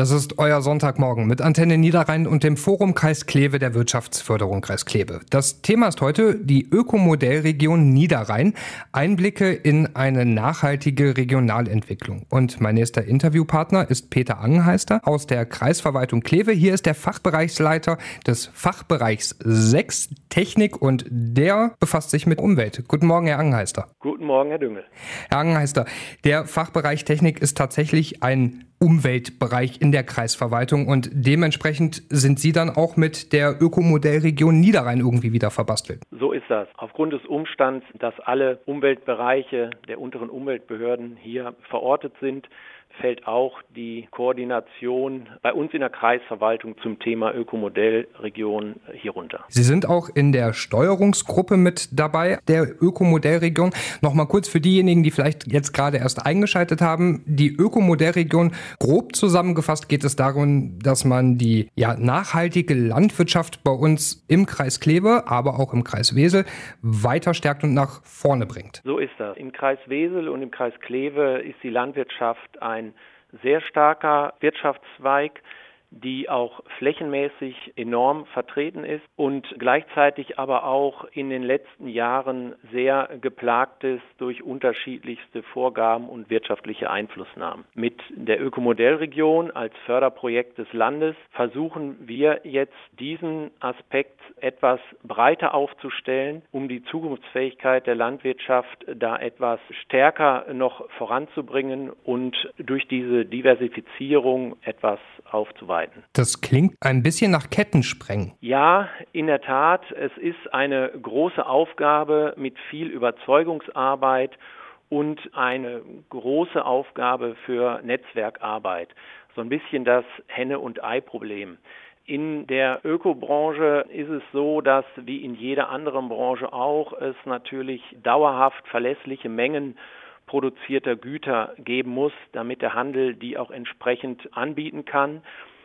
Das ist euer Sonntagmorgen mit Antenne Niederrhein und dem Forum Kreis Kleve der Wirtschaftsförderung Kreis Kleve. Das Thema ist heute die Ökomodellregion Niederrhein, Einblicke in eine nachhaltige Regionalentwicklung. Und mein nächster Interviewpartner ist Peter Angenheister aus der Kreisverwaltung Kleve. Hier ist der Fachbereichsleiter des Fachbereichs 6 Technik und der befasst sich mit Umwelt. Guten Morgen, Herr Angenheister. Guten Morgen, Herr Düngel. Herr Angenheister, der Fachbereich Technik ist tatsächlich ein Umweltbereich in der Kreisverwaltung und dementsprechend sind Sie dann auch mit der Ökomodellregion Niederrhein irgendwie wieder verbastelt. So ist das. Aufgrund des Umstands, dass alle Umweltbereiche der unteren Umweltbehörden hier verortet sind, fällt auch die Koordination bei uns in der Kreisverwaltung zum Thema Ökomodellregion hier runter. Sie sind auch in der Steuerungsgruppe mit dabei, der Ökomodellregion. Nochmal kurz für diejenigen, die vielleicht jetzt gerade erst eingeschaltet haben. Die Ökomodellregion, grob zusammengefasst geht es darum, dass man die nachhaltige Landwirtschaft bei uns im Kreis Kleve, aber auch im Kreis Wesel weiter stärkt und nach vorne bringt. So ist das. Im Kreis Wesel und im Kreis Kleve ist die Landwirtschaft ein sehr starker Wirtschaftszweig, die auch flächenmäßig enorm vertreten ist und gleichzeitig aber auch in den letzten Jahren sehr geplagt ist durch unterschiedlichste Vorgaben und wirtschaftliche Einflussnahmen. Mit der Ökomodellregion als Förderprojekt des Landes versuchen wir jetzt diesen Aspekt etwas breiter aufzustellen, um die Zukunftsfähigkeit der Landwirtschaft da etwas stärker noch voranzubringen und durch diese Diversifizierung etwas aufzuweiten. Das klingt ein bisschen nach Kettensprengen. Ja, in der Tat. Es ist eine große Aufgabe mit viel Überzeugungsarbeit und eine große Aufgabe für Netzwerkarbeit. So ein bisschen das Henne- und Ei-Problem. In der Ökobranche ist es so, dass wie in jeder anderen Branche auch es natürlich dauerhaft verlässliche Mengen produzierter Güter geben muss, damit der Handel die auch entsprechend anbieten kann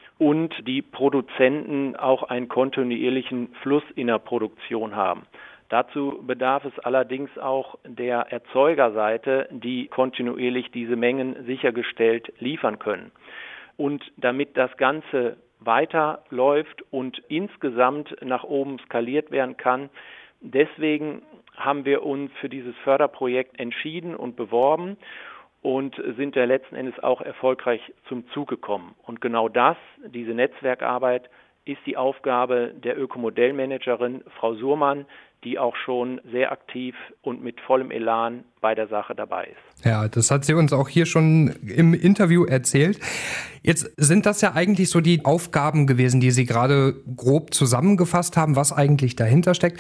und die Produzenten auch einen kontinuierlichen Fluss in der Produktion haben. Dazu bedarf es allerdings auch der Erzeugerseite, die kontinuierlich diese Mengen sichergestellt liefern können. Und damit das Ganze weiterläuft und insgesamt nach oben skaliert werden kann, deswegen haben wir uns für dieses Förderprojekt entschieden und beworben und sind da letzten Endes auch erfolgreich zum Zug gekommen. Und genau das, diese Netzwerkarbeit, ist die Aufgabe der Ökomodellmanagerin Frau Surmann, die auch schon sehr aktiv und mit vollem Elan bei der Sache dabei ist. Ja, das hat sie uns auch hier schon im Interview erzählt. Jetzt sind das ja eigentlich so die Aufgaben gewesen, die Sie gerade grob zusammengefasst haben, was eigentlich dahinter steckt.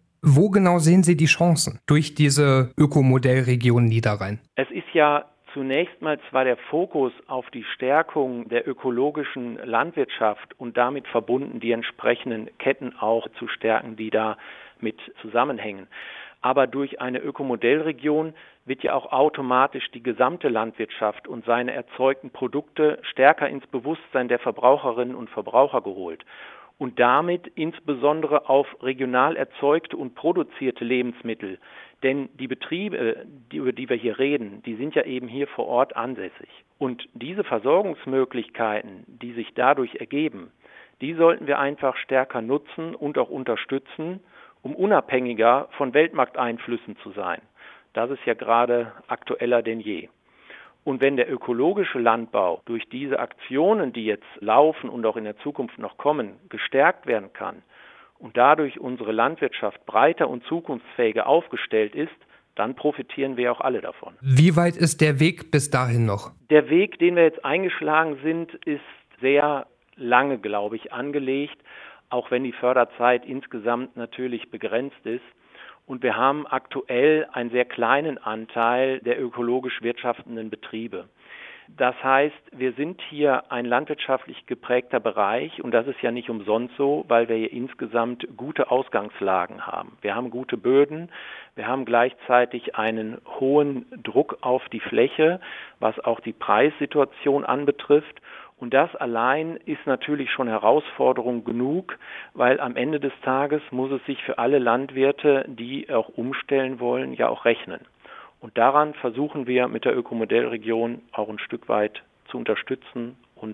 Wo genau sehen Sie die Chancen durch diese Ökomodellregion Niederrhein? Es ist ja zunächst mal zwar der Fokus auf die Stärkung der ökologischen Landwirtschaft und damit verbunden die entsprechenden Ketten auch zu stärken, die da mit zusammenhängen. Aber durch eine Ökomodellregion wird ja auch automatisch die gesamte Landwirtschaft und seine erzeugten Produkte stärker ins Bewusstsein der Verbraucherinnen und Verbraucher geholt. Und damit insbesondere auf regional erzeugte und produzierte Lebensmittel. Denn die Betriebe, über die wir hier reden, die sind ja eben hier vor Ort ansässig. Und diese Versorgungsmöglichkeiten, die sich dadurch ergeben, die sollten wir einfach stärker nutzen und auch unterstützen, um unabhängiger von Weltmarkteinflüssen zu sein. Das ist ja gerade aktueller denn je. Und wenn der ökologische Landbau durch diese Aktionen, die jetzt laufen und auch in der Zukunft noch kommen, gestärkt werden kann und dadurch unsere Landwirtschaft breiter und zukunftsfähiger aufgestellt ist, dann profitieren wir auch alle davon. Wie weit ist der Weg bis dahin noch? Der Weg, den wir jetzt eingeschlagen sind, ist sehr lange, glaube ich, angelegt, auch wenn die Förderzeit insgesamt natürlich begrenzt ist. Und wir haben aktuell einen sehr kleinen Anteil der ökologisch wirtschaftenden Betriebe. Das heißt, wir sind hier ein landwirtschaftlich geprägter Bereich und das ist ja nicht umsonst so, weil wir hier insgesamt gute Ausgangslagen haben. Wir haben gute Böden, wir haben gleichzeitig einen hohen Druck auf die Fläche, was auch die Preissituation anbetrifft. Und das allein ist natürlich schon Herausforderung genug, weil am Ende des Tages muss es sich für alle Landwirte, die auch umstellen wollen, ja auch rechnen. Und daran versuchen wir mit der Ökomodellregion auch ein Stück weit zu unterstützen und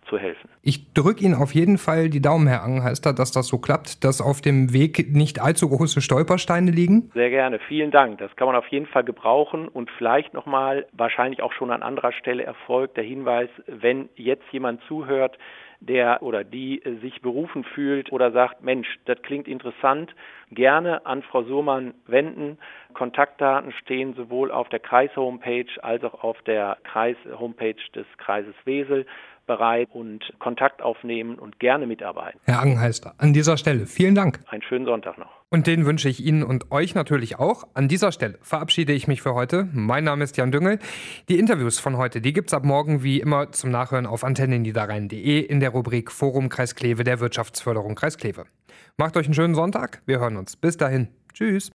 zu helfen. Ich drücke Ihnen auf jeden Fall die Daumen, Herr Angenheister, dass das so klappt, dass auf dem Weg nicht allzu große Stolpersteine liegen. Sehr gerne, vielen Dank. Das kann man auf jeden Fall gebrauchen und vielleicht nochmal, wahrscheinlich auch schon an anderer Stelle erfolgt der Hinweis, wenn jetzt jemand zuhört, der oder die sich berufen fühlt oder sagt, Mensch, das klingt interessant, gerne an Frau Surmann wenden. Kontaktdaten stehen sowohl auf der Kreis-Homepage als auch auf der Kreis-Homepage des Kreises Wesel bereit und Kontakt aufnehmen und gerne mitarbeiten. Herr Angenheister, an dieser Stelle vielen Dank. Einen schönen Sonntag noch. Und den wünsche ich Ihnen und euch natürlich auch. An dieser Stelle verabschiede ich mich für heute. Mein Name ist Jan Düngel. Die Interviews von heute, die gibt's ab morgen wie immer zum Nachhören auf antenneniederrhein.de in der Rubrik Forum Kreis Kleve der Wirtschaftsförderung Kreis Kleve. Macht euch einen schönen Sonntag. Wir hören uns. Bis dahin. Tschüss.